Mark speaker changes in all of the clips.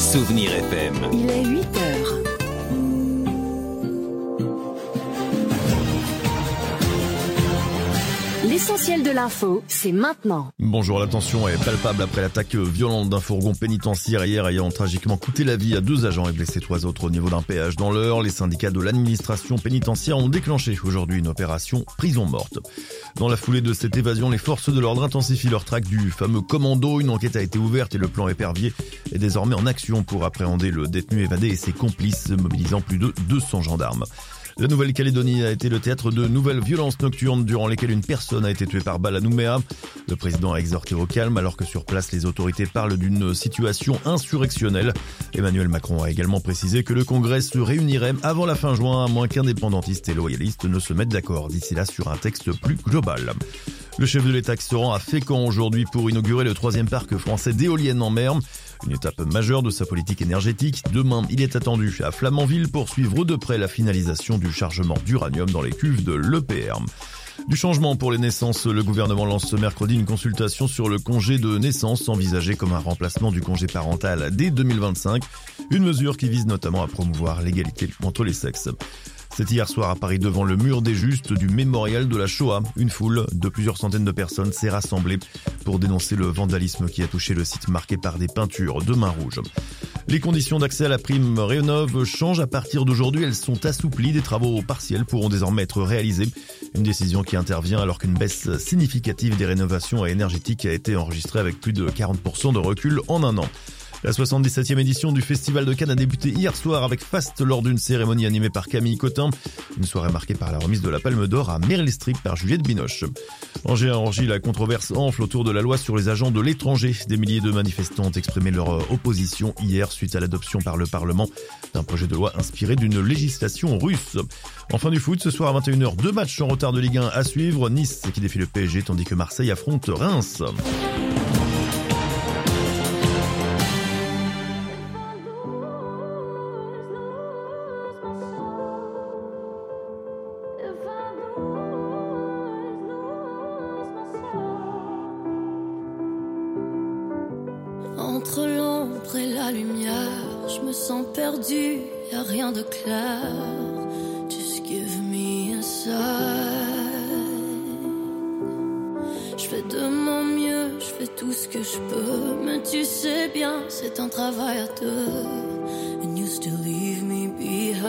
Speaker 1: Souvenir FM.
Speaker 2: Il est 8 heures. L'essentiel de l'info, c'est maintenant.
Speaker 3: Bonjour, la tension est palpable après l'attaque violente d'un fourgon pénitentiaire hier ayant tragiquement coûté la vie à 2 agents et blessé 3 autres au niveau d'un péage dans l'Eure. Les syndicats de l'administration pénitentiaire ont déclenché aujourd'hui une opération prison morte. Dans la foulée de cette évasion, les forces de l'ordre intensifient leur traque du fameux commando. Une enquête a été ouverte et le plan épervier est désormais en action pour appréhender le détenu évadé et ses complices, mobilisant plus de 200 gendarmes. La Nouvelle-Calédonie a été le théâtre de nouvelles violences nocturnes durant lesquelles une personne a été tuée par balle à Nouméa. Le président a exhorté au calme alors que sur place les autorités parlent d'une situation insurrectionnelle. Emmanuel Macron a également précisé que le Congrès se réunirait avant la fin juin à moins qu'indépendantistes et loyalistes ne se mettent d'accord d'ici là sur un texte plus global. Le chef de l'État qui se rend à Fécamp aujourd'hui pour inaugurer le 3e parc français d'éoliennes en mer. Une étape majeure de sa politique énergétique. Demain, il est attendu à Flamanville pour suivre de près la finalisation du chargement d'uranium dans les cuves de l'EPR. Du changement pour les naissances, le gouvernement lance ce mercredi une consultation sur le congé de naissance envisagé comme un remplacement du congé parental dès 2025. Une mesure qui vise notamment à promouvoir l'égalité entre les sexes. C'est hier soir à Paris devant le mur des Justes du mémorial de la Shoah. Une foule de plusieurs centaines de personnes s'est rassemblée pour dénoncer le vandalisme qui a touché le site marqué par des peintures de main rouge. Les conditions d'accès à la prime Rénov' changent à partir d'aujourd'hui. Elles sont assouplies. Des travaux partiels pourront désormais être réalisés. Une décision qui intervient alors qu'une baisse significative des rénovations énergétiques a été enregistrée avec plus de 40% de recul en un an. La 77e édition du Festival de Cannes a débuté hier soir avec faste lors d'une cérémonie animée par Camille Cotin. Une soirée marquée par la remise de la Palme d'Or à Meryl Streep par Juliette Binoche. En Géorgie, la controverse enfle autour de la loi sur les agents de l'étranger. Des milliers de manifestants ont exprimé leur opposition hier suite à l'adoption par le Parlement d'un projet de loi inspiré d'une législation russe. En fin du foot, ce soir à 21h, 2 matchs en retard de Ligue 1 à suivre. Nice qui défie le PSG tandis que Marseille affronte Reims.
Speaker 4: Entre l'ombre et la lumière, je me sens perdue, y'a rien de clair. Just give me a sign. Je fais de mon mieux, je fais tout ce que je peux, mais tu sais bien, c'est un travail à deux. And you still leave me behind.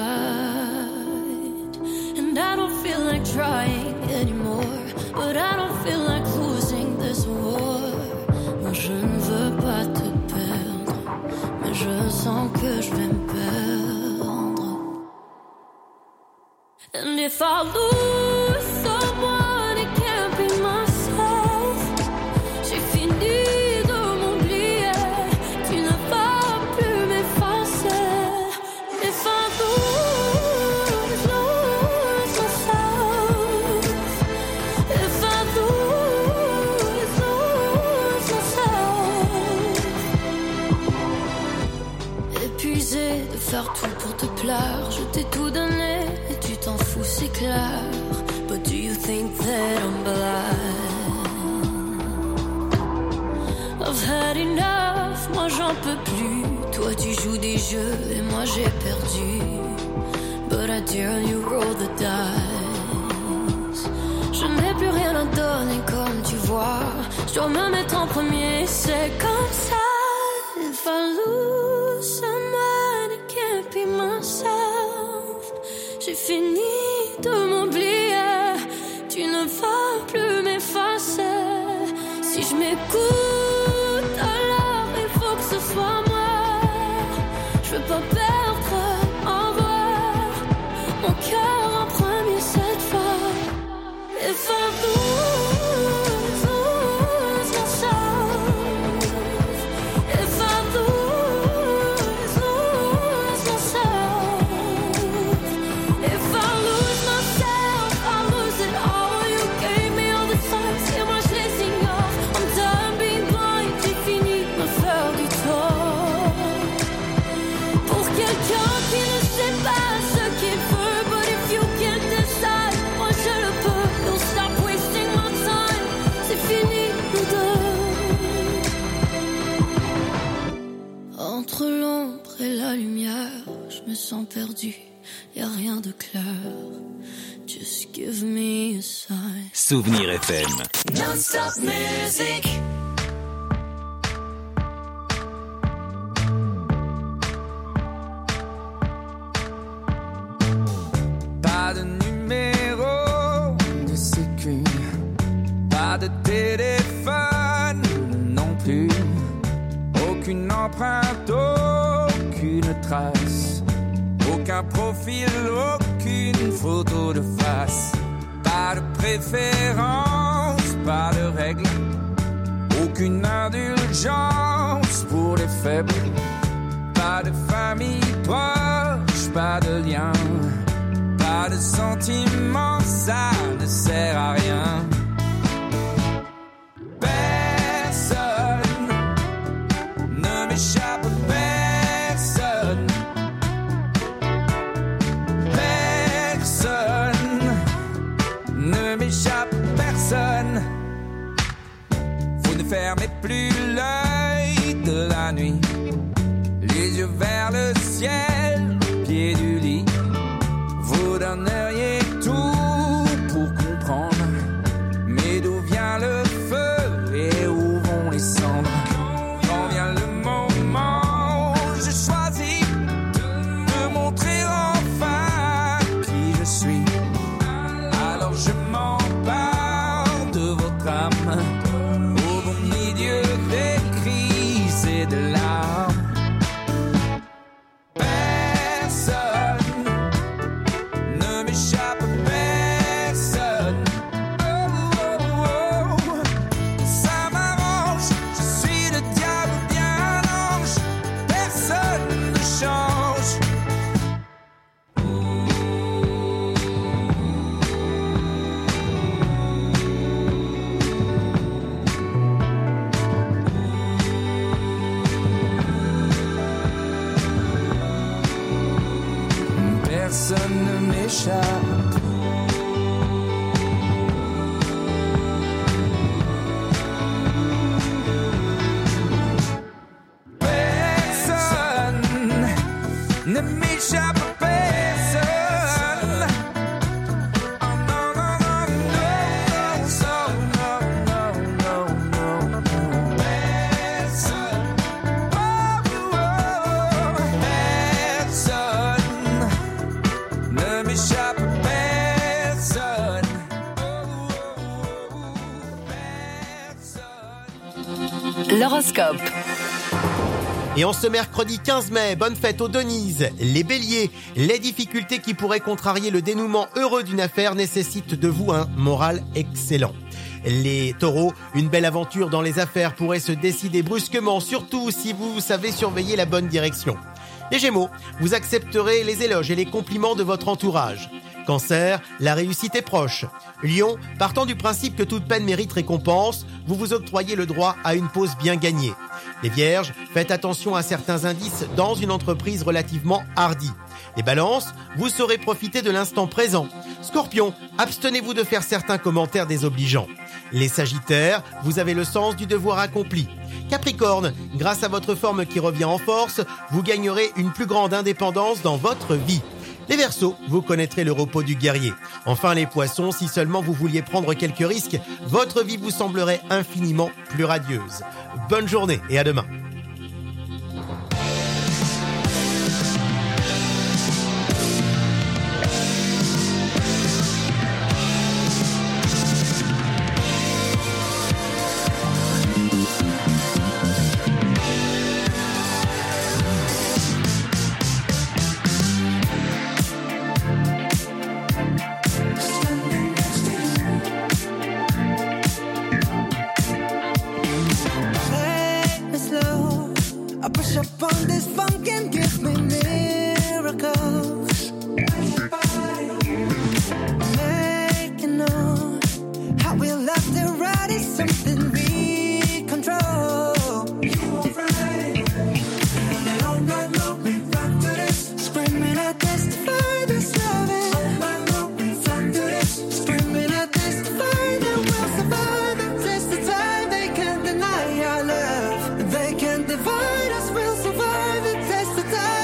Speaker 4: And I don't feel like trying anymore, but I don't feel like losing this war. Moi je ne veux pas te perdre, mais je sens que je vais me perdre. And if I lose someone, it can't be myself. J'ai fini de m'oublier, tu ne vas plus m'effacer. If I lose myself, if I lose myself. Épuisé de faire tout pour te plaire, je t'ai tout donné et tu t'en fous, c'est clair. But do you think that I'm blind? I've had enough, moi j'en peux plus. Toi tu joues des jeux et moi j'ai perdu. But I dare you roll the dice. Je n'ai plus rien à donner comme tu vois. Je dois me mettre en premier, c'est comme ça. If I lose someone, it can't be myself. J'ai fini de m'oublier, tu ne vas plus m'effacer. Si je m'écoute, alors il faut que ce soit moi. Je veux pas perdre en voir mon cœur en premier cette fois. If I lose myself, if I lose myself, if I et la lumière, je me sens perdu, y a rien de clair. Just give me a sign.
Speaker 1: Souvenir FM.
Speaker 4: Non-stop music.
Speaker 5: Pas de numéro de sécu, pas de téléphone non plus, aucune empreinte, aucune trace, aucun profil, aucune photo de face, pas de préférence, pas de règles, aucune indulgence pour les faibles, pas de famille proche, pas de lien. Pas de sentiments, ça ne sert à rien. Personne ne m'échappe, personne. Personne ne m'échappe, personne. Vous ne fermez plus l'œil de la nuit, les yeux vers le ciel, au pied du lit. Vous donneriez tout pour comprendre, mais d'où vient le feu et où vont les cendres? Quand vient le moment, je choisis de montrer enfin qui je suis. Alors je m'empare de votre âme, au beau milieu des crises et de larmes. Personne ne m'échappe. Personne ne m'échappe, personne. Oh non, non, non, non, non, non, non, non. Personne. Oh, oh, personne. Ne m'échappe personne. Personne.
Speaker 2: L'horoscope.
Speaker 6: Et en ce mercredi 15 mai, bonne fête aux Denises. Les béliers, les difficultés qui pourraient contrarier le dénouement heureux d'une affaire nécessitent de vous un moral excellent. Les taureaux, une belle aventure dans les affaires pourrait se décider brusquement, surtout si vous savez surveiller la bonne direction. Les Gémeaux, vous accepterez les éloges et les compliments de votre entourage. Cancer, la réussite est proche. Lion, partant du principe que toute peine mérite récompense, vous vous octroyez le droit à une pause bien gagnée. Les Vierges, faites attention à certains indices dans une entreprise relativement hardie. Les Balances, vous saurez profiter de l'instant présent. Scorpion, abstenez-vous de faire certains commentaires désobligeants. Les Sagittaires, vous avez le sens du devoir accompli. Capricorne, grâce à votre forme qui revient en force, vous gagnerez une plus grande indépendance dans votre vie. Les Verseaux, vous connaîtrez le repos du guerrier. Enfin les Poissons, si seulement vous vouliez prendre quelques risques, votre vie vous semblerait infiniment plus radieuse. Bonne journée et à demain.
Speaker 7: Divide us, we'll survive the test of time.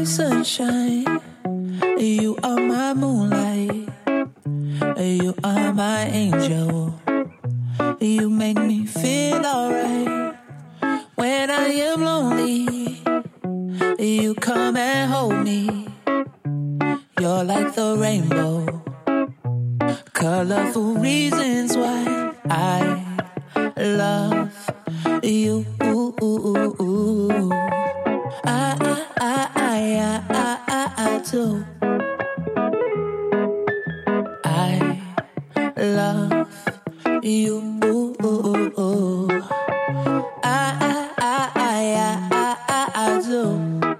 Speaker 1: my sunshine. You are my moonlight. You are my angel. You make me feel alright. When I am lonely, you come and hold me. You're like the rainbow, colorful reasons why I love you. I do. I love you. I do.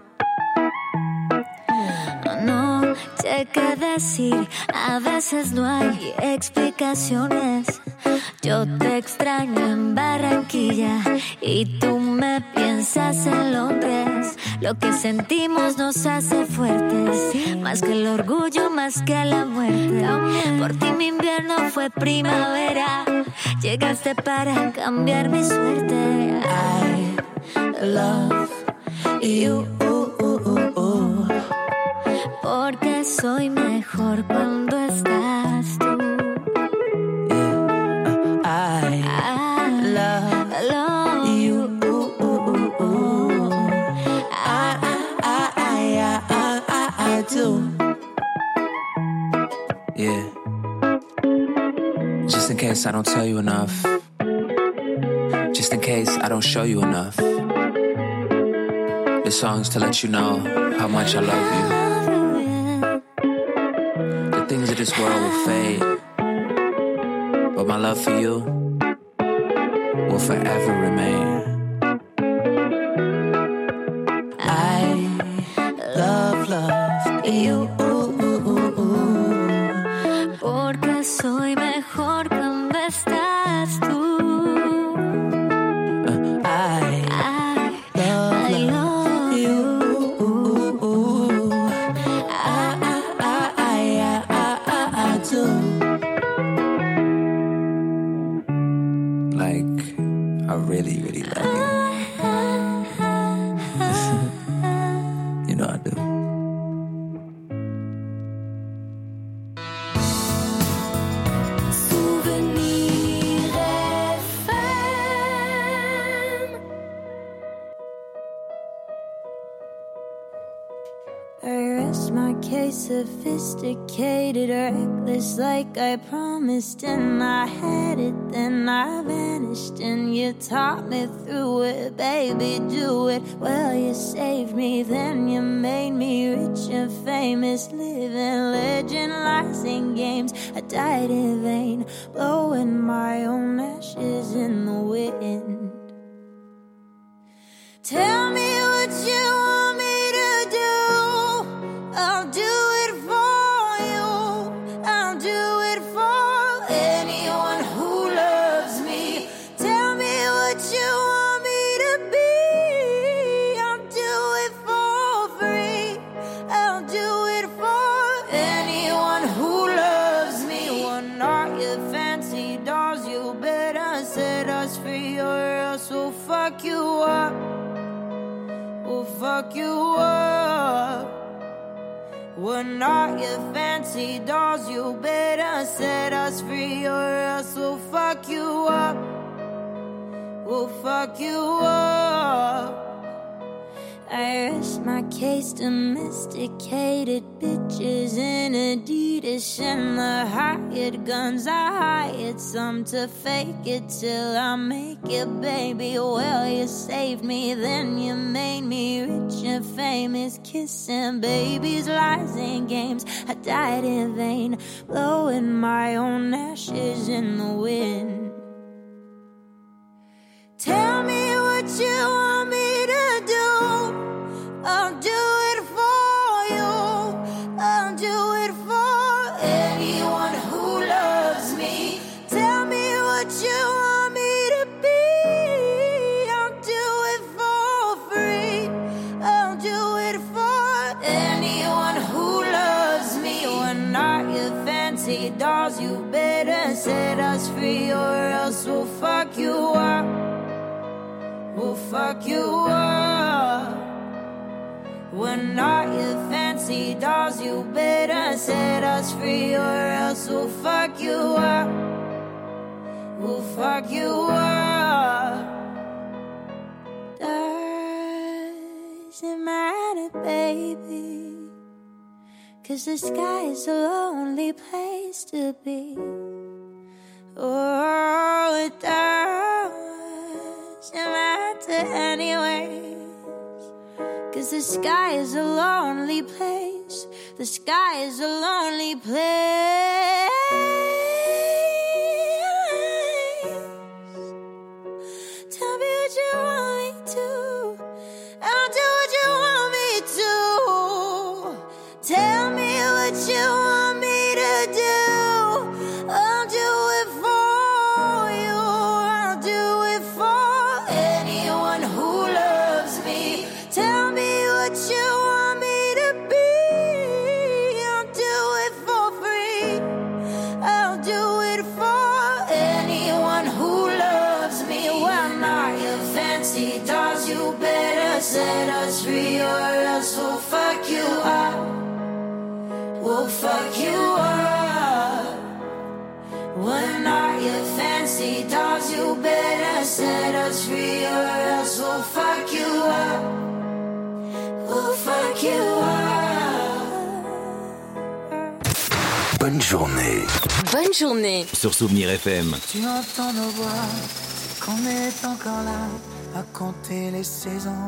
Speaker 7: No sé qué decir, a veces no hay explicaciones. Yo te extraño en Barranquilla y tú me piensas en Londres. Lo que sentimos nos hace fuertes, más que el orgullo, más que la muerte. Por ti mi invierno fue primavera, llegaste para cambiar mi suerte.
Speaker 1: I love you.
Speaker 7: Porque soy mejor cuando estás tú.
Speaker 1: I love you. I do.
Speaker 5: Yeah. Just in case I don't tell you enough. Just in case I don't show you enough. This song's to let you know how much I love you. The things of this world will fade, but my love for you will forever remain.
Speaker 1: I love you.
Speaker 7: Porque soy mejor cuando estás tú.
Speaker 1: I love you. I do.
Speaker 5: Like, I really, really love you. You know I do.
Speaker 7: My case sophisticated, reckless like I promised, and I had it, then I vanished, and you taught me through it, baby, do it. Well, you saved me, then you made me rich and famous, living legend, lies and games. I died in vain, blowing my own ashes in the wind. Tell me what you want me to do, I'll do it for you, I'll do it for anyone who loves me. Tell me what you want me to be, I'll do it for free, I'll do it for anyone who loves me. What are your fancy dolls? You better set us free or else we'll fuck you up. We'll fuck you up. We're not your fancy dolls. You better set us free or else we'll fuck you up. We'll fuck you up. I rest my case, domesticated bitches in Adidas and the hired guns. I hired some to fake it till I make it, baby. Well, you saved me, then you made me rich and famous, kissing babies, lies and games. I died in vain, blowing my own ashes in the wind. Tell me what you want me to do, I'll do it for you, I'll do it for anyone who loves me. Tell me what you want me to be, I'll do it for free, I'll do it for anyone who loves me. We're not your fancy dolls. You better set us free or else we'll fuck you up. We'll fuck you up. We're not your fancy dolls. You better set us free, or else we'll fuck you up. We'll fuck you up. Doesn't matter, baby, 'cause the sky is a lonely place to be. Oh, it doesn't matter anyways, 'cause the sky is a lonely place. The sky is a lonely place. Tell me what you want me to. I'll do what you want me to. Tell me what you want me to do. I'll do it for you. I'll do it for anyone who loves me. Tell me what you want me to be. I'll do it for free. I'll do it for anyone who loves me. We're not your fancy dolls. You better set us free, or else we'll fuck you up. We'll fuck you up. We're not your fancy dolls. You better set us free, or else we'll fuck you up. We'll fuck you up.
Speaker 8: Bonne journée.
Speaker 2: Bonne journée.
Speaker 8: Sur Souvenir FM.
Speaker 1: Tu entends nos voix, c'est qu'on est encore là à compter les saisons.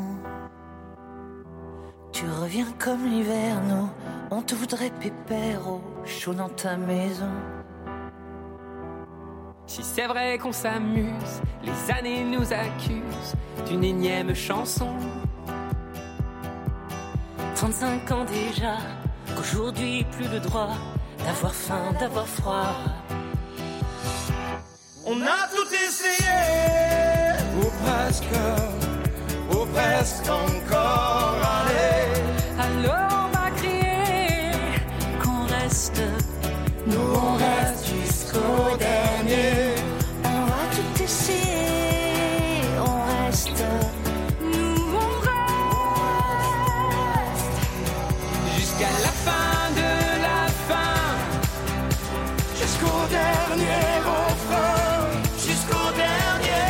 Speaker 1: Tu reviens comme l'hiver, nous, on te voudrait pépère au chaud dans ta maison.
Speaker 9: Si c'est vrai qu'on s'amuse, les années nous accusent d'une énième chanson.
Speaker 1: 35 ans déjà, qu'aujourd'hui plus le droit d'avoir faim, d'avoir froid.
Speaker 5: On a tout essayé, ou presque encore. Allez,
Speaker 9: Alors on va crier
Speaker 1: Qu'on reste,
Speaker 5: nous on reste jusqu'au dernier.
Speaker 1: on va tout essayer. On reste,
Speaker 9: nous on reste jusqu'à la fin de la fin.
Speaker 5: Jusqu'au dernier refrain, jusqu'au dernier.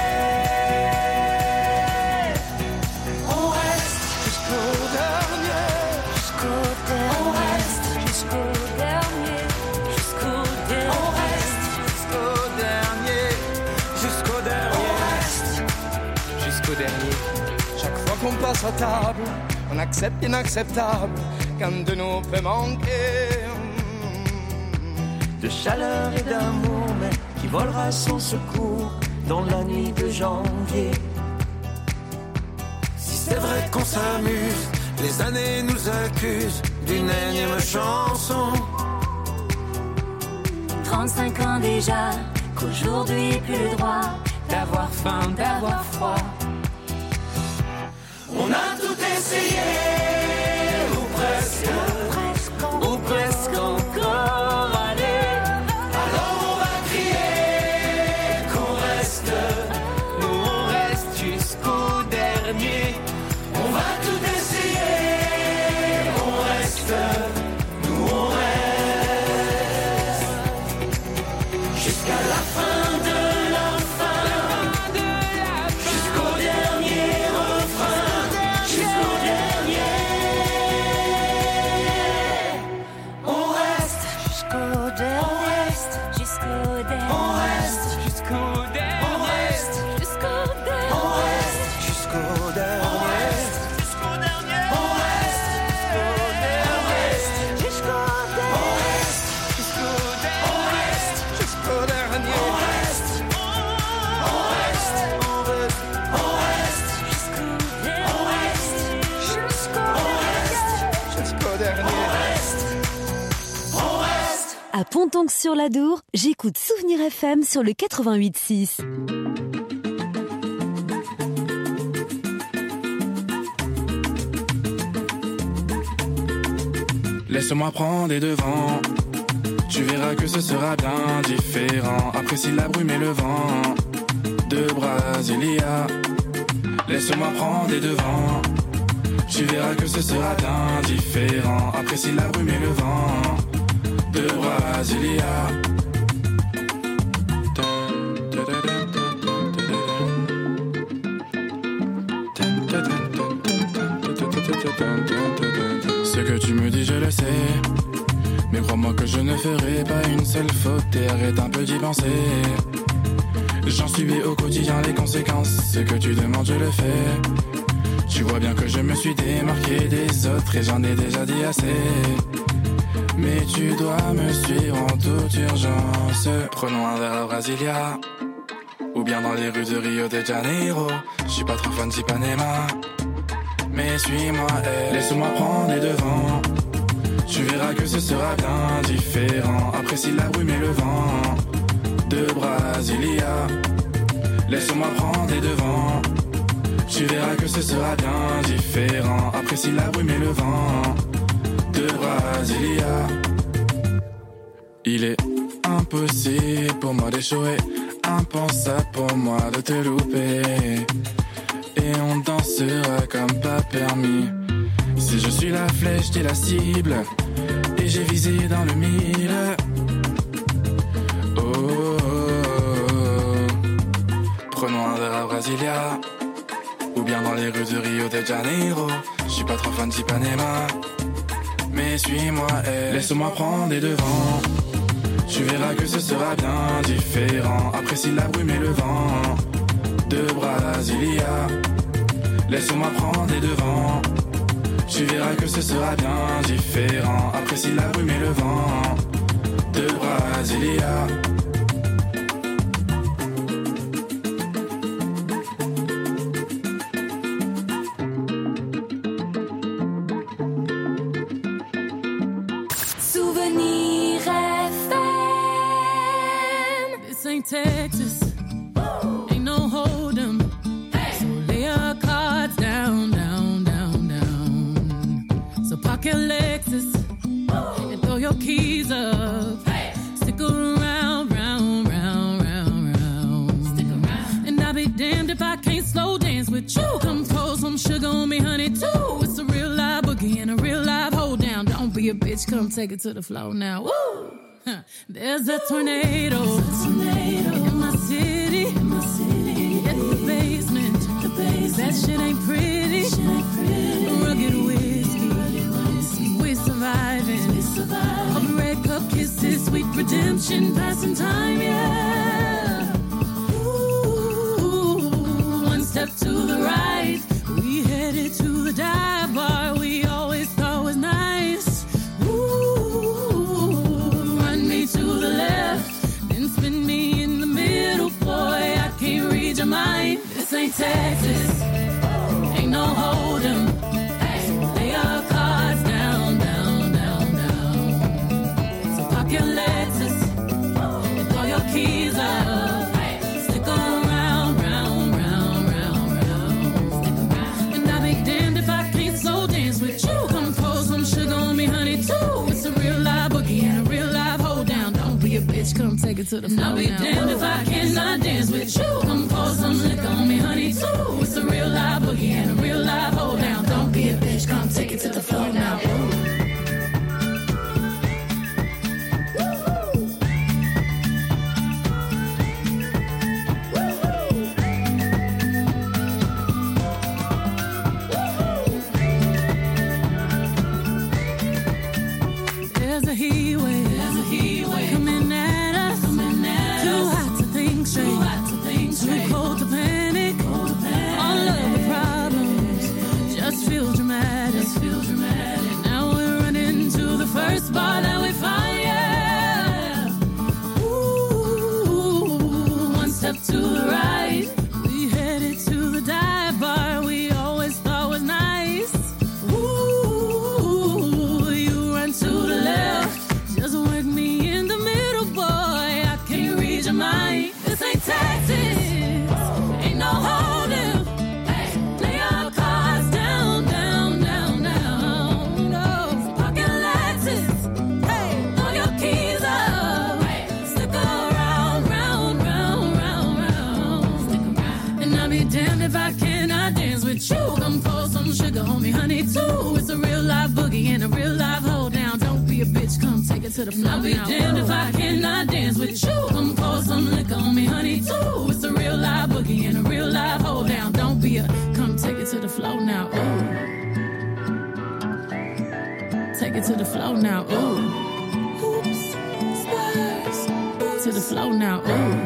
Speaker 5: On reste jusqu'au dernier.
Speaker 1: jusqu'au
Speaker 5: On
Speaker 1: dernier,
Speaker 5: reste
Speaker 1: jusqu'au dernier, jusqu'au dernier.
Speaker 5: On reste jusqu'au dernier. Jusqu'au dernier. On reste
Speaker 9: Jusqu'au dernier.
Speaker 5: chaque fois qu'on passe à table, on accepte l'inacceptable. Qu'un de nous peut manquer.
Speaker 1: De chaleur et d'amour, mais qui volera sans secours dans la nuit de janvier.
Speaker 5: Si c'est vrai qu'on s'amuse, les années nous accusent d'une énième chanson.
Speaker 1: 35 ans déjà, qu'aujourd'hui plus le droit
Speaker 9: D'avoir faim, d'avoir froid.
Speaker 5: On a tout essayé, ou presque encore. Allez, alors on va crier qu'on reste.
Speaker 9: Nous on reste jusqu'au dernier.
Speaker 5: On va tout essayer, on reste. Nous on reste jusqu'à la fin de la fin. Jusqu'au dernier refrain, jusqu'au dernier. On reste,
Speaker 1: jusqu'au dernier, jusqu'au dernier,
Speaker 5: on reste,
Speaker 9: Jusqu'au dernier.
Speaker 5: on reste,
Speaker 1: jusqu'au dernier,
Speaker 5: on reste, jusqu'au dernier. Jusqu'au dernier. On reste, jusqu'au dernier. On reste, jusqu'au dernier. On reste, jusqu'au dernier. On reste, on reste, on reste, on reste,
Speaker 1: jusqu'au dernier,
Speaker 5: on reste, jusqu'au dernier. On reste, on reste.
Speaker 2: À Pontonc-sur-l'Adour, j'écoute Souvenir FM sur le 88.6.
Speaker 10: Laisse-moi prendre les devants. Tu verras que ce sera bien différent. Apprécie la brume et le vent de Brasilia. Laisse-moi prendre les devants. Tu verras que ce sera bien différent. Apprécie la brume et le vent de Brasilia. Ce que tu me dis je le sais, mais crois-moi que je ne ferai pas une seule faute. Et arrête un peu d'y penser. J'en subis au quotidien les conséquences. Ce que tu demandes je le fais. Tu vois bien que je me suis démarqué des autres et j'en ai déjà dit assez. Mais tu dois me suivre en toute urgence. Prenons un verre à Brasilia, ou bien dans les rues de Rio de Janeiro. Je suis pas trop fan d'Ipanema, mais suis-moi, laisse-moi prendre les devants. Tu verras que ce sera bien différent. Apprécie la brume et le vent de Brasilia. Laisse-moi prendre les devants. Tu verras que ce sera bien différent. Apprécie la brume et le vent de Brasilia. Il est impossible pour moi d'échouer, impensable pour moi de te louper. Et on dansera comme pas permis. Si je suis la flèche, t'es la cible, et j'ai visé dans le mille. Oh, oh, oh. Prenons un verre à Brasilia, ou bien dans les rues de Rio de Janeiro. Je suis pas trop fan d'Ipanema, mais suis-moi, laisse-moi prendre les devants. Tu verras que ce sera bien différent. Apprécie la brume et le vent de Brasilia. Laisse-moi prendre les devants. Tu verras que ce sera bien différent. Apprécie la brume et le vent de Brasilia.
Speaker 4: Souvenir FM.
Speaker 11: This ain't Texas. Ain't no hold'em. So lay your cards down, down, down, down. So park your Lexus and throw your keys up. Stick around, round, round, round, round. Stick around. And I'll be damned if I can't slow dance with you. Come pour some sugar on me, honey, too. It's a real live boogie and a real live hold down. Don't be a bitch, come take it to the floor now. Woo! Huh. There's a tornado in my city, at the basement. That shit ain't pretty. Rugged whiskey, we're surviving. All the red cup kisses, sweet redemption, passing time, yeah. Ooh, one step to the right, we headed to the dive bar we always thought was nice. Ooh, run me to the left, then spin me in the middle, boy, I can't read your mind. This ain't Texas, ain't no hold'em. Lay your cards down, down, down, down. So park your Lexus and throw your keys up. Stick around, round, round, round, round. And I'll be damned if I can't slow dance with you. Come pour some sugar on me, honey, too. It's a real live boogie and a real live hold down. Don't be a bitch, come take it to the floor. I'll be damned if I cannot dance with you. Come pour some liquor on me, honey, too. It's a real live boogie and a real live hold down. Don't be a bitch, come take it to the floor now. There's a heat wave coming at us. Too hot to think straight, too cold to panic. All of the problems just feel dramatic. Now we're running to the first bar that we find, yeah. Ooh, one step to the right, we headed to the dive bar we always thought was nice. Ooh, you run to the left, just work me in the middle, boy, I can't read your mind. This ain't Texas, ain't no hold'em. Lay your cards down, down, down, down. No, park your Lexus, throw your keys up. Stick around, round, round, round, round. a real life hold down. Don't be a bitch, come take it to the floor. I'll be damned if I cannot dance with you. Come pour some liquor on me, honey, too. It's a real live boogie and a real live hold down. Don't be a, come take it to the floor now, ooh. Take it to the floor now, ooh. Oops, spurs, to the floor now, ooh.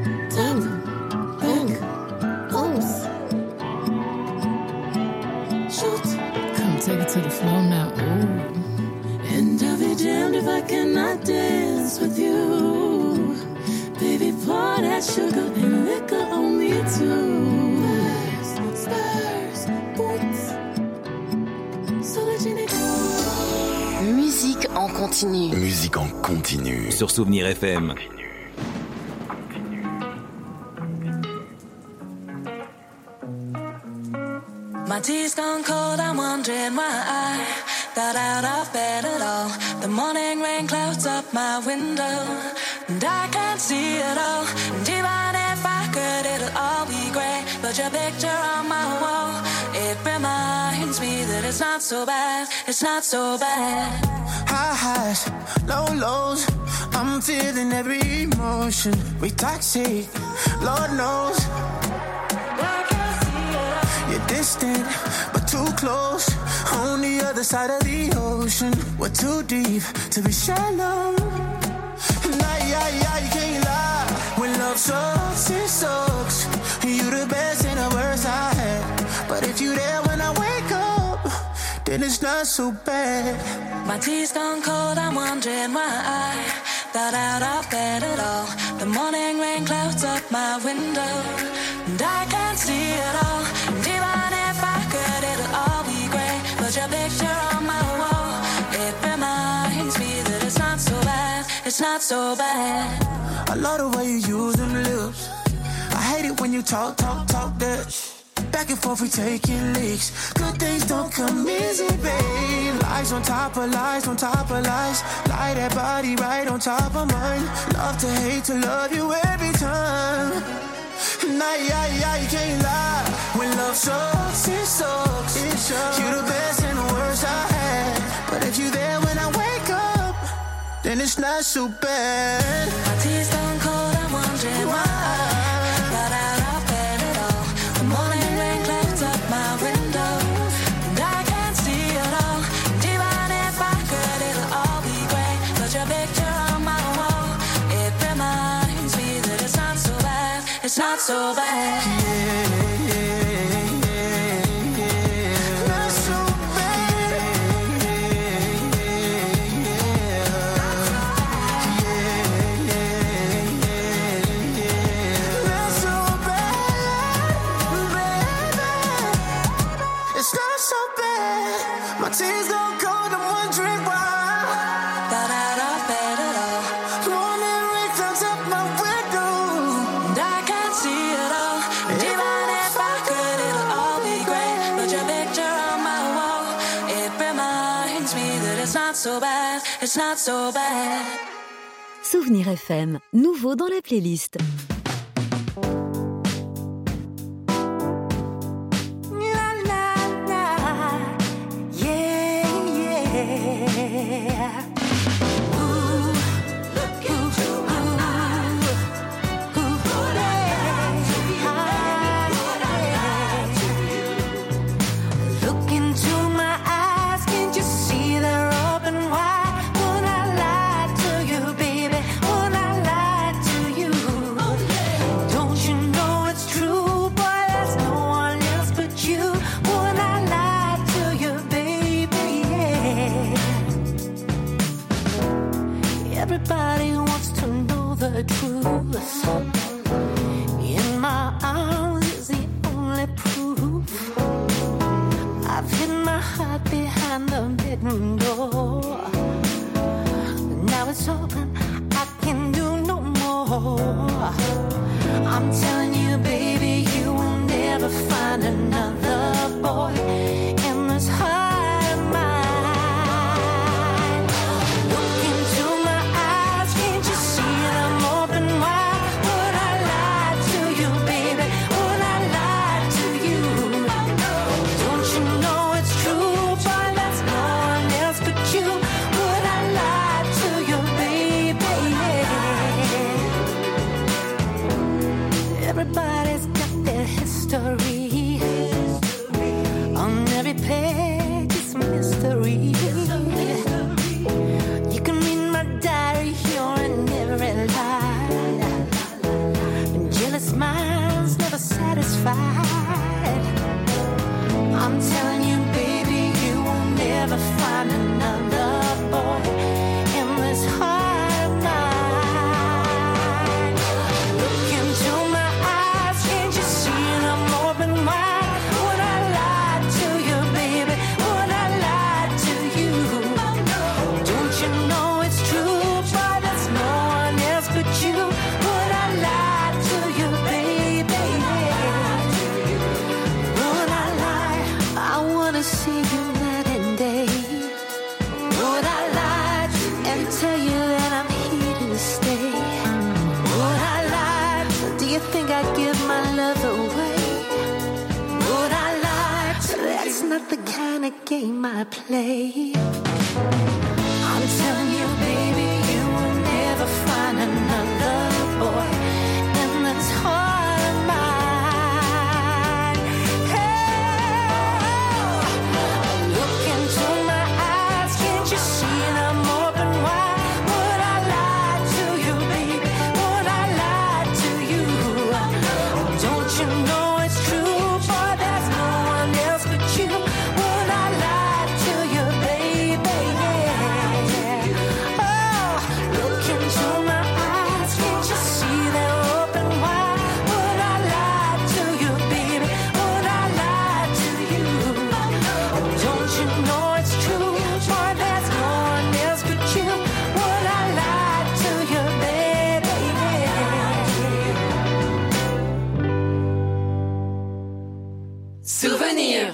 Speaker 11: Take it to the floor now, ooh. And I'll be damned if I cannot dance with you. Baby, pour that sugar and liquor on me too. Spurs, boots,
Speaker 8: Musique en continu. Musique en continu. Sur Souvenir FM.
Speaker 4: My tea's gone cold, I'm wondering why I got out of bed at all. The morning rain clouds up my window, and I can't see it all. And even if I could, it'll all be grey. But your picture on my wall, it reminds me that it's not so bad, it's not so bad.
Speaker 12: High highs, low lows, I'm feeling every emotion. We toxic, Lord knows. You're distant, but too close. On the other side of the ocean. We're too deep to be shallow. You can't lie. When love sucks, it sucks. You the best and the worst I had. But if you there when I wake up, then it's not so bad.
Speaker 4: My tea's gone cold, I'm wondering why I got out of bed at all. The morning rain clouds up my window, and I can't see it all. And even if I could, it'll all be grey. But your picture on my wall, it reminds me that it's not so bad, it's not so bad.
Speaker 12: I love the way you use them lips. I hate it when you talk that. Back and forth we taking leaks. Good things don't come easy, babe. Lies on top of lies on top of lies. Lie that body right on top of mine. Love to hate to love you every time. You can't lie. When love sucks, it sucks. You the best and the worst I had. But if you there when I wake up, then it's not so bad.
Speaker 4: My tea's gone cold, I'm wondering why I got out of bed at all. The morning rain clouds up my window, and I can't see it all. And even if I could, it'll all be grey. But your picture on my wall, it reminds me that it's not so bad, it's not so bad.
Speaker 12: Tears don't cold, I'm wondering why.
Speaker 4: Got out of bed at all.
Speaker 12: Morning rain clouds up my window,
Speaker 4: and I can't see it all. And even if I could, it'll all be grey. But your picture on my wall, it reminds me that it's not so bad, it's not so bad.
Speaker 2: Souvenir FM, nouveau dans la playlist.
Speaker 13: Everybody wants to know the truth. In my arms is the only proof. I've hidden my heart behind the bedroom door. Now it's open, I can do no more. I'm telling you, baby, you will never find another boy in this heart of mine. But tell you that I'm here to stay. Would I lie? Do you think I'd give my love away? Would I lie? That's not the kind of game I play. I'm telling you, baby, you will never find another boy in this heart of mine. Hey, look into my eyes, can't you see them open wide? Would I lie to you, baby? Would I lie to you? Don't you know it's true, boy, there's no one else but you. Would I lie to you, baby? Yeah. Oh, look into my eyes, can't you see them open wide? Would I lie to you, baby? Would I lie to you? Don't you know it's true, boy, there's no one else but you. Would I lie to you, baby?
Speaker 1: Souvenir.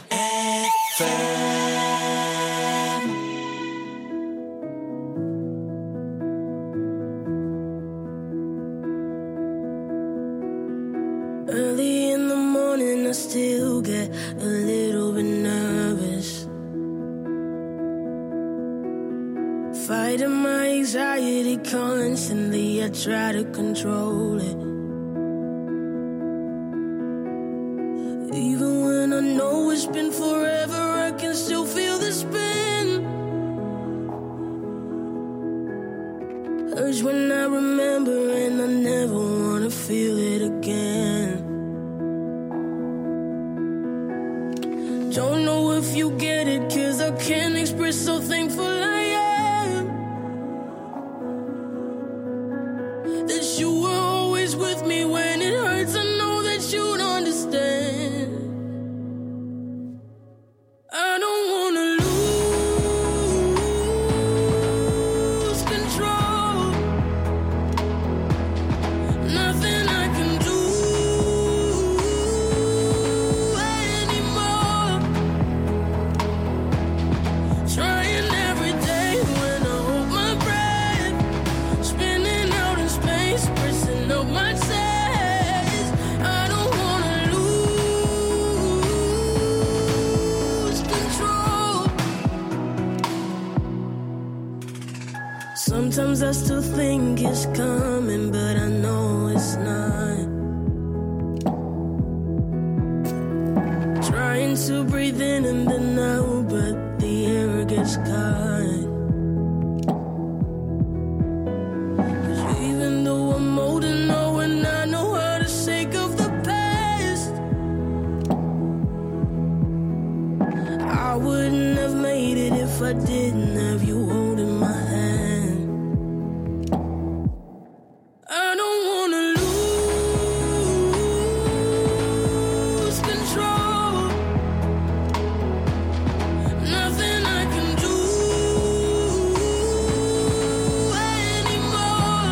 Speaker 14: Early in the morning, I still get a little bit nervous. Fighting my anxiety constantly, I try to control it. Even when I know it's been forever, I can still feel the spin. Urge when I remember, and I never wanna feel it again. Don't know if you get it, 'cause I can't express so thankful I am that you were always with me when it hurts. I know that you'd understand. I don't wanna lose control. Nothing I can do anymore. Trying every day when I hold my breath, spinning out in space, pressing up my chest. I don't wanna lose control. Sometimes I still think it's coming, but I know it's not. Trying to breathe in and then out, but the air gets caught. 'Cause even though I'm old and know and I know how to shake off the past, I wouldn't have made it if I didn't have you holding my hand. I don't wanna lose control. Nothing I can do anymore.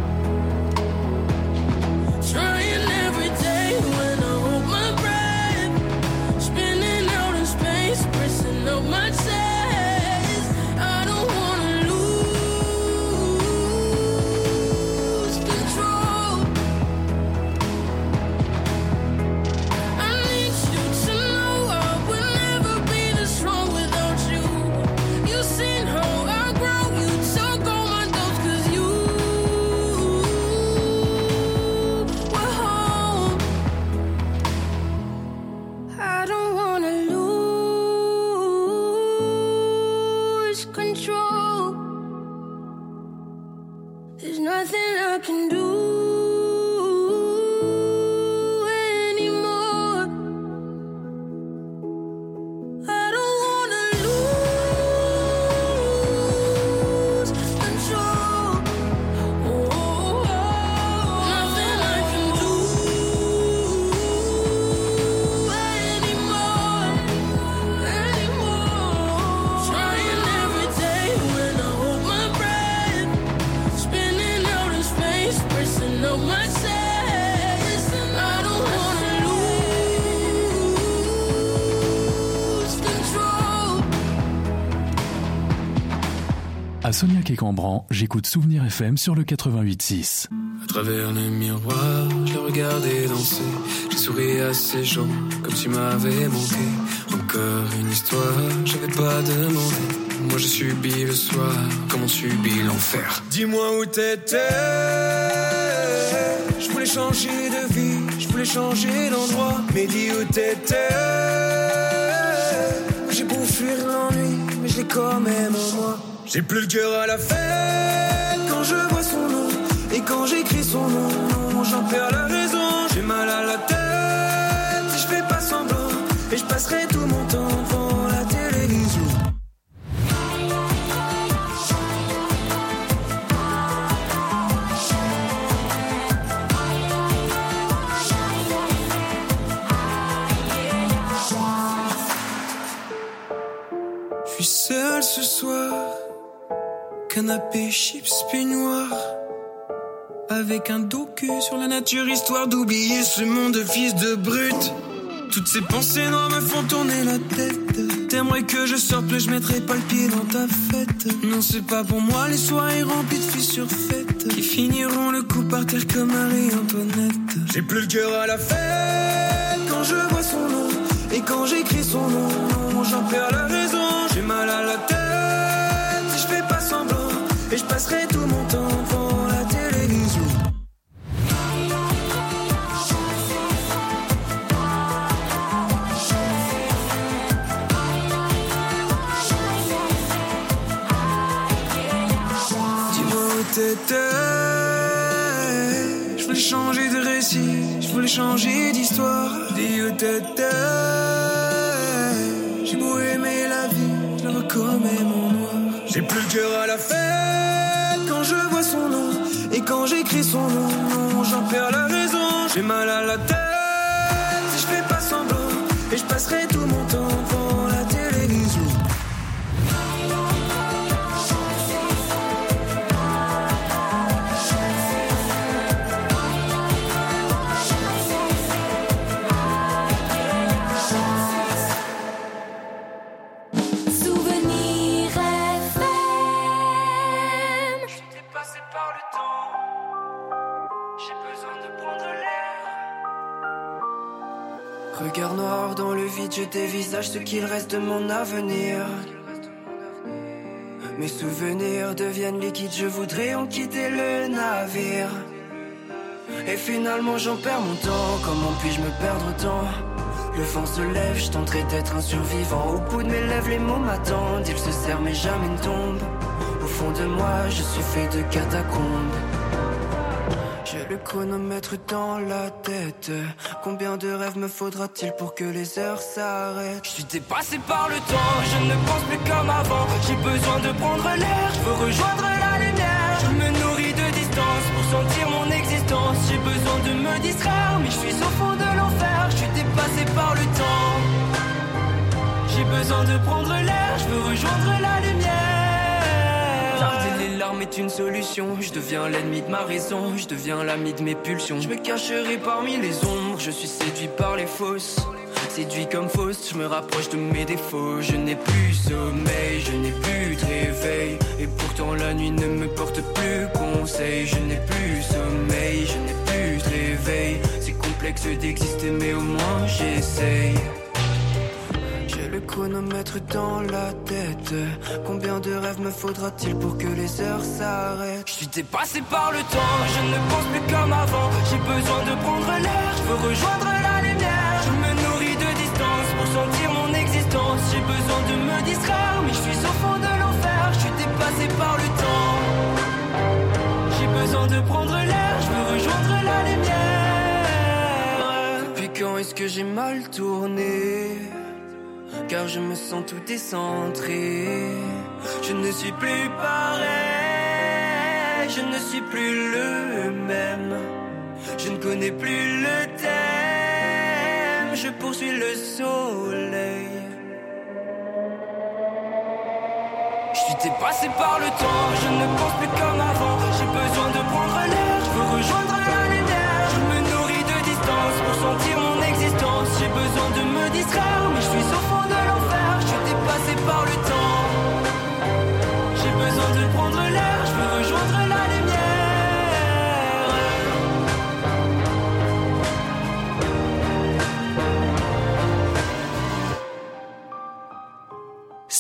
Speaker 14: Trying every day when I hold my breath, spinning out in space, pressing up my chest. I don't wanna lose control. I need you to know I would never be this strong without you. You seen how I grow, you took all my doubts 'cause you were home. I don't wanna lose control. There's nothing I can do anymore. I don't wanna lose control. Nothing I can do anymore. Trying every day when I hold my breath, spinning out in space.
Speaker 15: Sonia Kécambran, j'écoute Souvenir FM sur le 88.6.
Speaker 10: À travers le miroir, je le regardais danser. J'ai souri à ces gens comme tu m'avais manqué. Encore une histoire, j'avais pas demandé. Moi j'ai subi le soir, comme on subit l'enfer.
Speaker 5: Dis-moi où t'étais. Je voulais changer de vie, je voulais changer d'endroit. Mais dis où t'étais. J'ai beau fuir l'ennui, mais je l'ai quand même en moi. J'ai plus le cœur à la fête quand je vois son nom. Et quand j'écris son nom, j'en perds la raison. J'ai mal à la tête si je fais pas semblant. Et je passerai tout mon temps devant la télévision.
Speaker 10: Je suis seul ce soir, canapé, chips, peignoir, avec un docu sur la nature, histoire d'oublier ce monde de fils de brute. Toutes ces pensées noires me font tourner la tête. T'aimerais que je sorte, mais je mettrai pas le pied dans ta fête. Non, c'est pas pour moi les soirées remplies de filles surfaites qui finiront le coup par terre comme Marie-Antoinette.
Speaker 5: J'ai plus le cœur à la fête quand je vois son nom. Et quand j'écris son nom, j'en perds la raison. J'ai mal à la tête si je fais pas semblant. Et je passerai tout mon temps devant la télévision. Dis-moi où t'étais. Je voulais changer de récit, je voulais changer d'histoire. Dis où t'étais. J'ai beau aimer la vie, je la vois quand même en noir. J'ai plus le cœur à la fête quand je vois son nom. Et quand j'écris son nom, j'en perds la raison. J'ai mal à la tête si je fais pas semblant. Et je passerai tout mon temps devant la télévision.
Speaker 16: Regard noir dans le vide, je dévisage ce qu'il reste de mon avenir. Mes souvenirs deviennent liquides, je voudrais en quitter le navire. Et finalement j'en perds mon temps, comment puis-je me perdre autant? Le vent se lève, je tenterai d'être un survivant. Au bout de mes lèvres, les mots m'attendent, ils se serrent mais jamais ne tombent. Au fond de moi, je suis fait de catacombes. J'ai le chronomètre dans la tête. Combien de rêves me faudra-t-il pour que les heures s'arrêtent?
Speaker 5: Je suis dépassé par le temps, je ne pense plus comme avant. J'ai besoin de prendre l'air, je veux rejoindre la lumière. Je me nourris de distance pour sentir mon existence. J'ai besoin de me distraire, mais je suis au fond de l'enfer. Je suis dépassé par le temps. J'ai besoin de prendre l'air, je veux rejoindre la lumière. Tarder les larmes est une solution. Je deviens l'ennemi de ma raison, je deviens l'ami de mes pulsions. Je me cacherai parmi les ombres, je suis séduit par les fausses. Séduit comme fausse, je me rapproche de mes défauts. Je n'ai plus sommeil, je n'ai plus de réveil. Et pourtant la nuit ne me porte plus conseil. Je n'ai plus sommeil, je n'ai plus de réveil. C'est complexe d'exister mais au moins j'essaye. J'ai le chronomètre dans la tête. Combien de rêves me faudra-t-il pour que les heures s'arrêtent? Je suis dépassé par le temps, je ne pense plus comme avant. J'ai besoin de prendre l'air, je veux rejoindre la lumière. Je me nourris de distance pour sentir mon existence. J'ai besoin de me distraire, mais je suis au fond de l'enfer. Je suis dépassé par le temps. J'ai besoin de prendre l'air, je veux rejoindre la lumière. Depuis quand est-ce que j'ai mal tourné? Car je me sens tout décentré. Je ne suis plus pareil, je ne suis plus le même. Je ne connais plus le thème, je poursuis le soleil. Je suis dépassé par le temps, je ne pense plus comme avant. J'ai besoin de prendre l'air, je veux rejoindre la lumière. Je me nourris de distance pour sentir mon existence. J'ai besoin de me distraire, mais je suis au fond de l'enfer. Je suis dépassé par le temps. J'ai besoin de prendre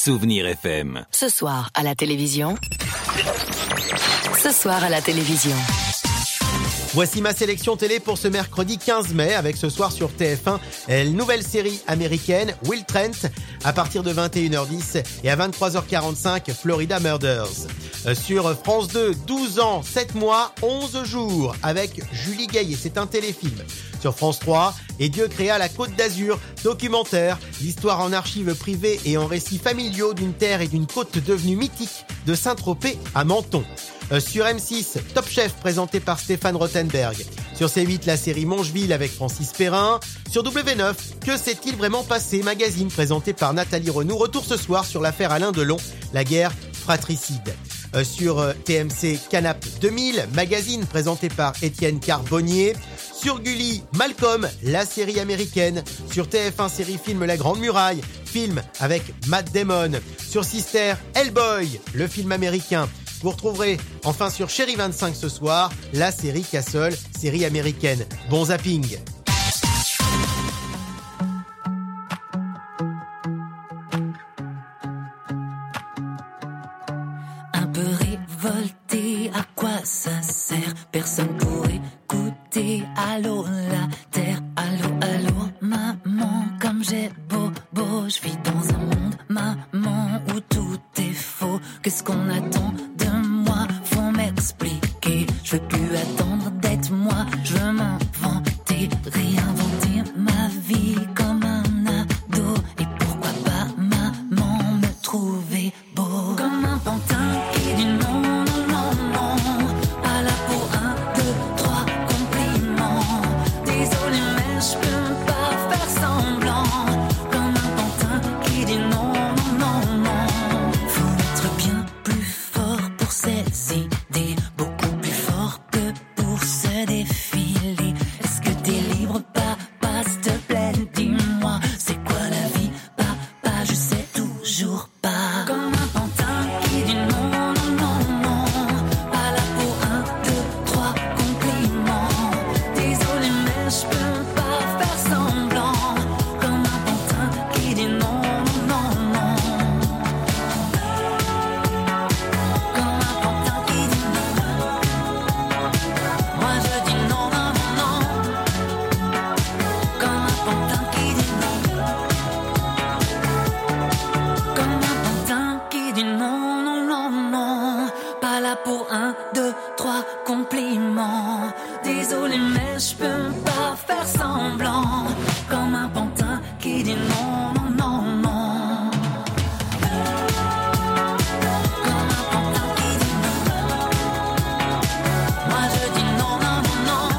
Speaker 8: Souvenir FM.
Speaker 17: Ce soir à la télévision. Ce soir à la télévision.
Speaker 6: Voici ma sélection télé pour ce mercredi 15 mai avec ce soir sur TF1 une nouvelle série américaine Will Trent à partir de 21h10 et à 23h45 Florida Murders. Sur France 2, 12 ans, 7 mois, 11 jours avec Julie Gaillet, c'est un téléfilm. Sur France 3, Et Dieu créa la Côte d'Azur, documentaire, l'histoire en archives privées et en récits familiaux d'une terre et d'une côte devenue mythique de Saint-Tropez à Menton. Sur M6, Top Chef présenté par Stéphane Rothenberg. Sur C8, la série Mongeville avec Francis Perrin. Sur W9, Que s'est-il vraiment passé, magazine présenté par Nathalie Renou. Retour ce soir sur l'affaire Alain Delon, la guerre fratricide. Sur TMC, Canap 2000, magazine présenté par Étienne Carbonnier. Sur Gulli, Malcolm, la série américaine. Sur TF1 série film La Grande Muraille, film avec Matt Damon. Sur Sister, Hellboy, le film américain. Vous retrouverez enfin sur Chérie 25 ce soir, la série Castle, série américaine. Bon zapping.
Speaker 4: Un peu révolté, à quoi ça sert? Personne pour écouter. Allô la terre, allô, allô, maman, comme j'ai beau, je vis dans un monde, maman, où tout est faux. Qu'est-ce qu'on attend de moi? Faut m'expliquer. Je veux plus attendre d'être moi. Je veux m'inventer, réinventer ma vie comme un ado. Et pourquoi pas maman me trouver beau comme un pantin qui dit non, non, non, non. Pas là pour 1, 2, 3 compliments. Désolé mais je peux pas faire semblant. Comme un pantin qui dit non, non, non, non. Faut être bien plus fort pour ces idées, beaucoup plus fort que pour se défiler. Est-ce que t'es libre, papa, s'il te plaît, dis-moi, c'est quoi la vie, papa, je sais toujours pas. Comme un pantin qui dit non, non, non, non. Pas là pour 1, 2, 3 compliments. Désolé mais je peux pas faire semblant. Comme un pantin qui dit non, non, non, non. Comme un pantin qui dit non. Moi je dis non, non, non, non. Comme un pantin qui dit non. Comme un pantin qui dit non, non, non, non. Pas là pour 1, 2, 3 compliments. Désolé mais je peux pas faire semblant. Comme un pantin qui dit non, non, non, non. Comme un pantin qui dit non. Moi je dis non, non, non, non.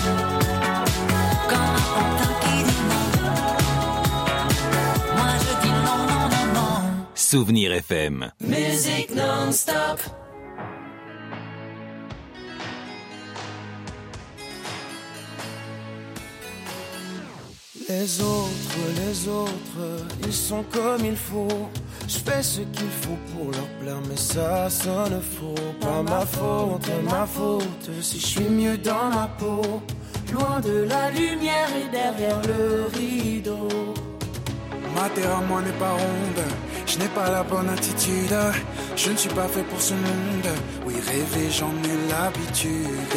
Speaker 4: Comme un pantin qui dit non. Moi je dis non, non, non, non.
Speaker 8: Souvenir FM.
Speaker 4: Musique non-stop.
Speaker 12: Les autres, ils sont comme il faut. Je fais ce qu'il faut pour leur plaire, mais ça sonne faux. Pas ma faute, si je suis mieux dans ma peau. Loin de la lumière et derrière le rideau.
Speaker 10: Ma terre à moi n'est pas ronde, je n'ai pas la bonne attitude. Je ne suis pas fait pour ce monde. Oui, rêver, j'en ai l'habitude.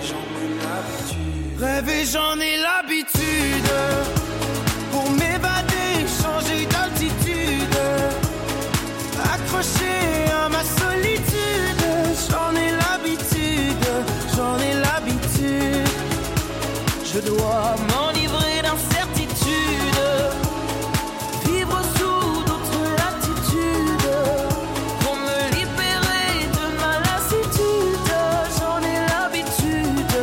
Speaker 12: Rêver, j'en ai l'habitude. Pour m'évader, changer d'altitude. Accroché à ma solitude. J'en ai l'habitude. Je dois m'enivrer d'incertitude. Vivre sous d'autres latitudes. Pour me libérer de ma lassitude. J'en ai l'habitude.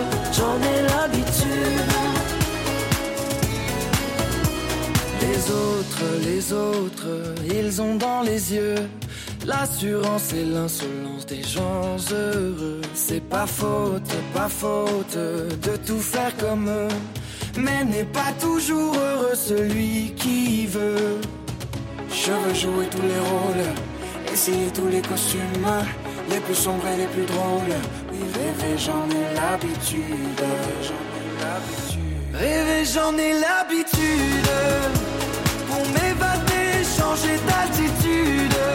Speaker 12: Les autres, ils ont dans les yeux l'assurance et l'insolence des gens heureux. C'est pas faute de tout faire comme eux. Mais n'est pas toujours heureux celui qui veut.
Speaker 10: Je veux jouer tous les rôles, essayer tous les costumes, les plus sombres et les plus drôles. Oui, rêver, j'en ai l'habitude.
Speaker 12: Rêver, j'en ai l'habitude. Pour m'évader, changer d'altitude.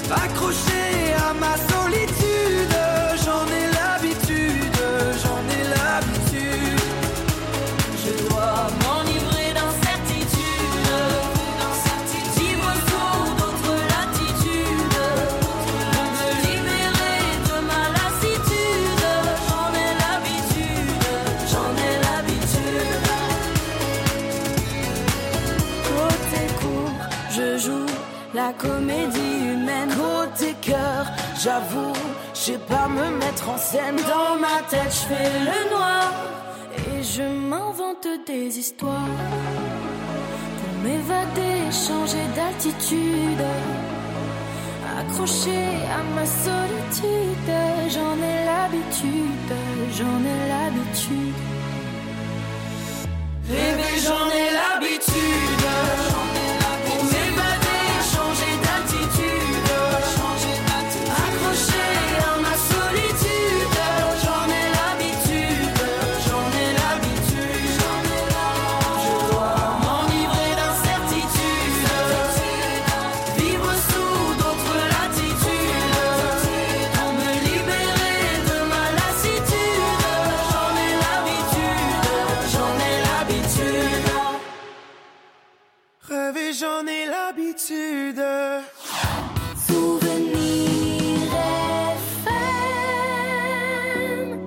Speaker 16: Accroché à ma solitude, j'en ai l'habitude, j'en ai l'habitude.
Speaker 1: Je dois m'enivrer d'incertitude, vivre sous d'autres latitudes, me libérer de ma lassitude. J'en ai l'habitude, j'en ai l'habitude.
Speaker 4: Côté court, je joue la comédie humaine. Côté cœur, j'avoue, je sais pas me mettre en scène. Dans ma tête, je fais le noir et je m'invente des histoires pour m'évader, changer d'altitude. Accroché à ma solitude, j'en ai l'habitude, j'en ai l'habitude.
Speaker 1: Rêver, j'en ai l'habitude. Pour m'évader, changer d'attitude. Accroché à ma solitude, j'en ai l'habitude, j'en ai l'habitude. Je dois m'enivrer d'incertitude, vivre sous d'autres latitudes, pour me libérer de ma lassitude. J'en ai l'habitude, j'en ai l'habitude.
Speaker 16: Rêver, j'en ai l'habitude.
Speaker 4: Souvenir FM.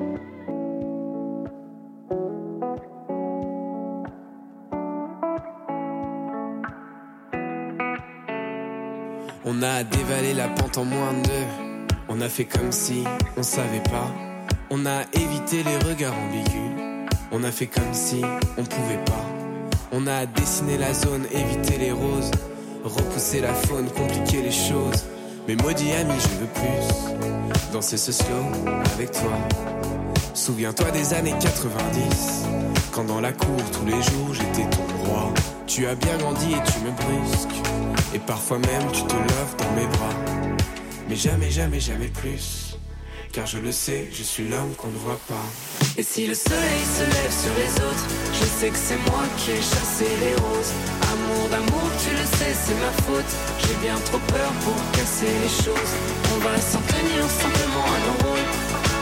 Speaker 18: On a dévalé la pente en moins de deux. On a fait comme si on savait pas. On a évité les regards ambigus. On a fait comme si on pouvait pas. On a dessiné la zone, évité les roses, repousser la faune, compliquer les choses. Mais maudit ami, je veux plus danser ce slow avec toi. Souviens-toi des années 90, quand dans la cour tous les jours j'étais ton roi. Tu as bien grandi et tu me brusques, et parfois même tu te lèves dans mes bras. Mais jamais, jamais, jamais plus, car je le sais, je suis l'homme qu'on ne voit pas.
Speaker 1: Et si le soleil se lève sur les autres, je sais que c'est moi qui ai chassé les roses. Amour d'amour, tu le sais, c'est ma faute. J'ai bien trop peur pour casser les choses. On va s'en tenir simplement à nos rôles.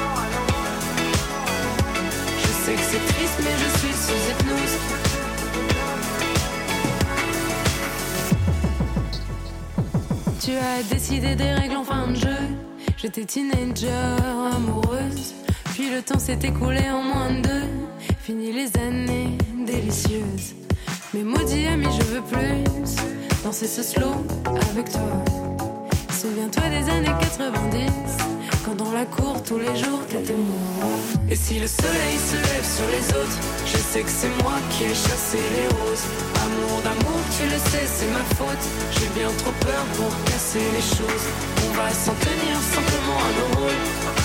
Speaker 1: Je sais que c'est triste, mais je suis sous hypnose. Tu as décidé des règles en fin de jeu. J'étais teenager, amoureuse. Puis le temps s'est écoulé en moins de deux. Fini les années délicieuses. Mais maudit ami, je veux plus danser ce slow avec toi. Souviens-toi des années 90, quand dans la cour tous les jours t'étais moi. Et si le soleil se lève sur les autres, je sais que c'est moi qui ai chassé les roses. Amour d'amour, tu le sais, c'est ma faute. J'ai bien trop peur pour casser les choses. On va s'en tenir simplement à nos rôles.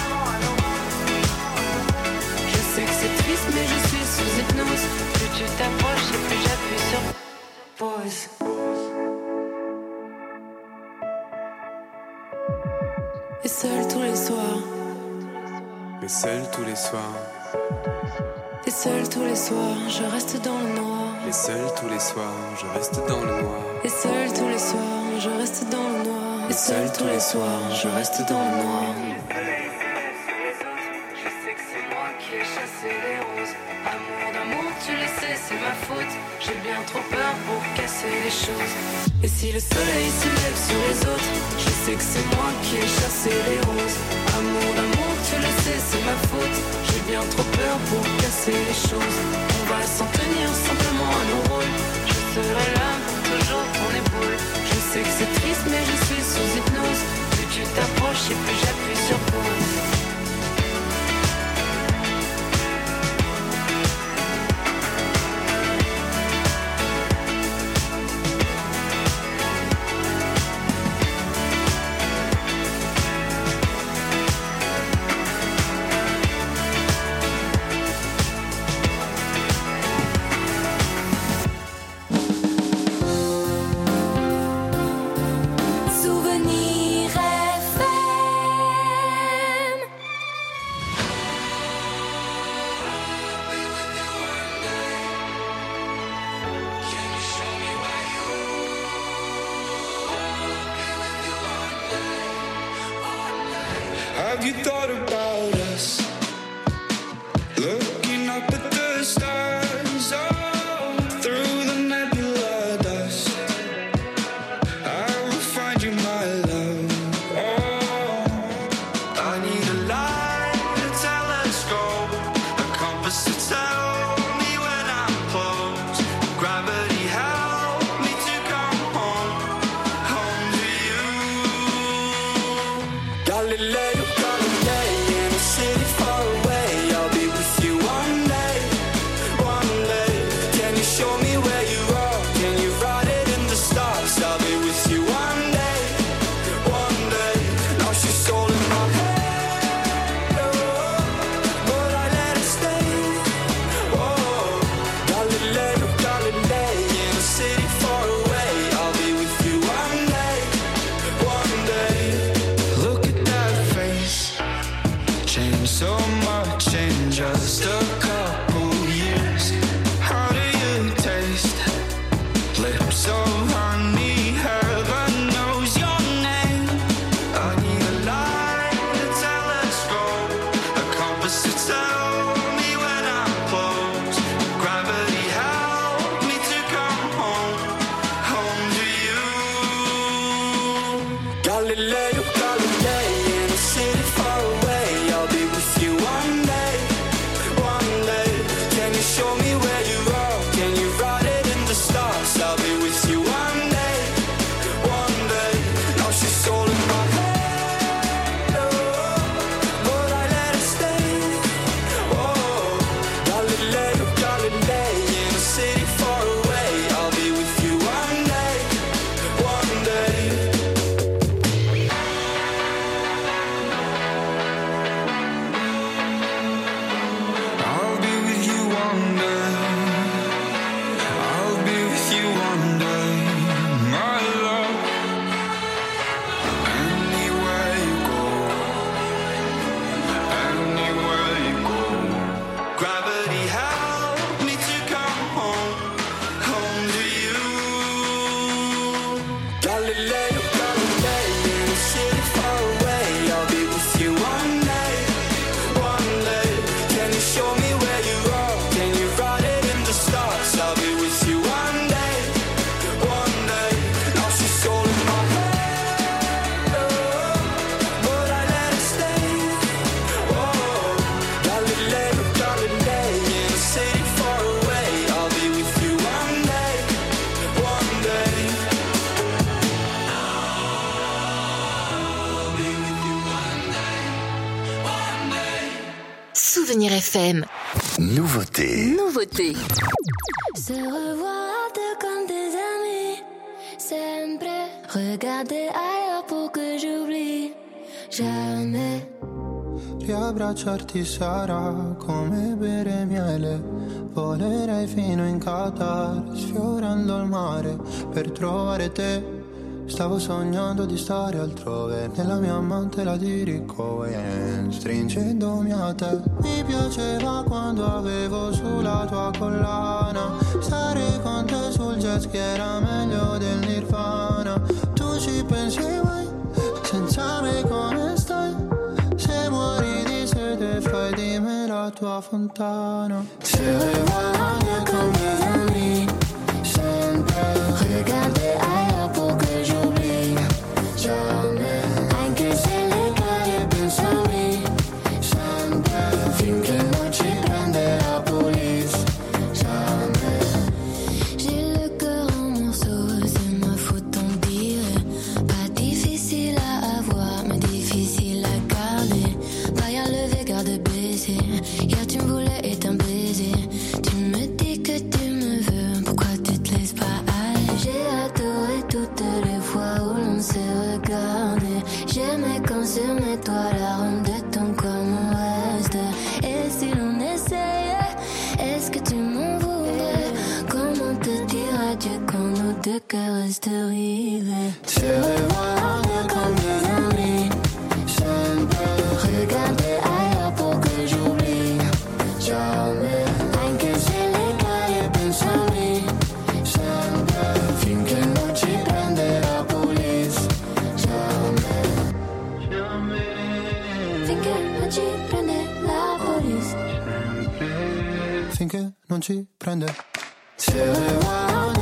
Speaker 1: Je sais que c'est triste, mais je suis sous hypnose. Plus tu t'approches et plus j'appuie sur pause. Et seul tous les soirs.
Speaker 18: Mais seul tous les soirs.
Speaker 1: Et seul tous les soirs, je reste dans le noir.
Speaker 18: Mais seul tous les soirs, je reste dans le noir.
Speaker 1: Et seul tous les soirs, je reste dans le noir. Et seul tous les soirs, je reste dans le noir. Je sais que c'est moi qui ai chassé les roses. Amour d'amour, tu le sais, c'est ma faute. J'ai bien trop peur pour casser les choses. Et si le soleil se lève sur les autres, je sais que c'est moi qui ai chassé les roses. Amour d'amour, tu le sais, c'est ma faute. J'ai bien trop peur pour casser les choses. On va s'en tenir simplement à nos rôles. Je serai là pour toujours ton épaule. Je sais que c'est triste, mais je suis sous hypnose. Plus tu t'approches et plus j'appuie sur pause.
Speaker 19: thought about us? Looking up at the stars, oh, through the nebula dust, I will find you, my love. Oh, I need a light, a telescope, a compass to tell me when I'm close. Gravity help me to come home, home to you. Galileo, Galilei, in a city far away, I'll be with you one day, one day. Can you show me where you are? Can you write it in the stars? I'll be with you one day, one day. Now she's all in my head, oh, but I let it stay. Oh, Galileo, Galilei, in a city far away, I'll be with you one day, one day. Look at that face, changed so much in just a couple years. How do you taste? Lips of honey, heaven knows your name. I need a light, a telescope, a compass to tell me when I'm close. Gravity help me to come home, home to you. Galileo, Galilei, in a city far away, I'll be with you one day, one day. Can you show me where you are? Can you write it in the stars? I'll be with you one day, one day. Now she's all in my head, oh, but I let it stay. Oh, Galileo, Galilei, in a city far away, I'll be with you one day, one day. I'll be with you one day. I'll be with you one day, my love. Anywhere you go, anywhere you go. Gravity help me to come home, home to you. Galileo, Galilei, in a city far away, I'll be with you one day, one day. Can you show me where you are? Can you write it in the stars? I'll be with you one day, one day. Now she's all in my head, oh, but I let it stay. Oh, Galileo, Galilei, in a city far away, I'll be with you one day, one day. I'll be with you one day, one day.
Speaker 17: Souvenir FM.
Speaker 8: Nouveauté.
Speaker 17: Nouveauté.
Speaker 4: Se revoir deux comme des amis, sempre. Regarder ailleurs pour que j'oublie jamais.
Speaker 20: Riabbracciarti sarà come bere miele. Volerei fino in Qatar, sfiorando il mare per trovare te. Stavo sognando di stare altrove, nella mia mantela di Rick Owens, stringendomi a te. Mi piaceva quando avevo sulla tua collana, stare con te sul jet ski era meglio del Nirvana. Tu ci pensi mai, senza me come stai? Se muori di sete fai di me la tua fontana. Se revois comme des amis, sempre.
Speaker 4: Regarder ailleurs pour que j'oublie jamais. Anche se le carie pensami sempre. Finché non ci prende la police jamais. J'ai le cœur en morceaux, c'est ma faute t'en dire. Pas difficile à avoir, mais difficile à garder. Paille levé, garde baissé. Hier tu me voulais et un baiser. Tu me dis que tu me veux, pourquoi tu te laisses pas aller? J'ai adoré toutes les fois où l'on s'est regardé. J'aimais quand sur mes toits l'arôme de ton corps me reste. Et si l'on essayait, est-ce que tu m'en voudrais? Comment te dire adieu quand nos deux cœurs restent rivés? Se revoir comme des amis, sempre. Regarder ailleurs pour que j'oublie jamais. Anche se le carie pensami sempre. Finché non ci prende la police jamais. Finché
Speaker 20: finché non ci prende. Se va